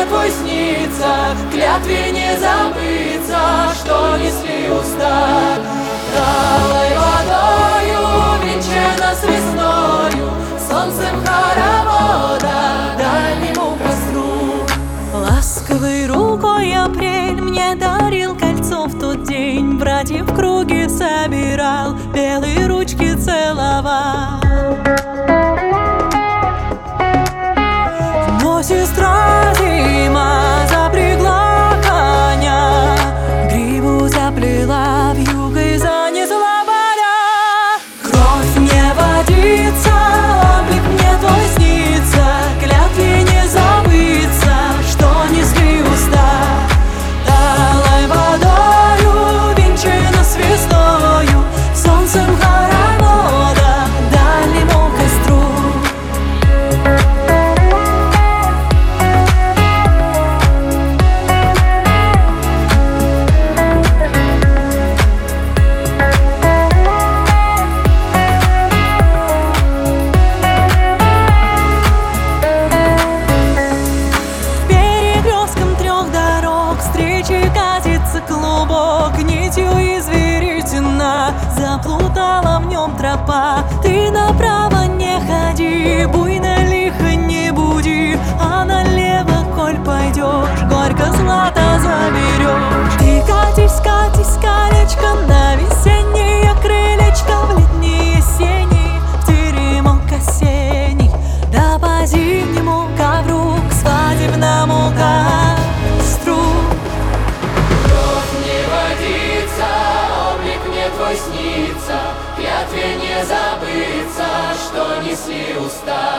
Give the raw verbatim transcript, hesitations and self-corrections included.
твой снится, клятве не забыться, что несли уста. Талой водою венчана с весною, солнцем хоровода, дальнему костру. Ласковой рукой апрель мне дарил кольцо в тот день, братьев в круге собирал, белые ручки целовал. Но сестра зима запрягла коня, гриву заплела, вьюгой занесла поля. Кровь не водится, облик мне твой снится, клятве не забыться, что несли уста. Талой водою венчана с весною, солнцем хоровода, дальнему костру. Клубок нитью из веретена, заплутала в нем тропа. Ты направо не ходи, буйно лихо не буди, а налево, коль пойдешь, горько злато заберешь. Ты катись, катись, колечко на весеннее крылечко, в летние сени, в теремок осенний, да по зимнему ковру к свадебному костру. Твой снится, клятве не забыться, что несли уста.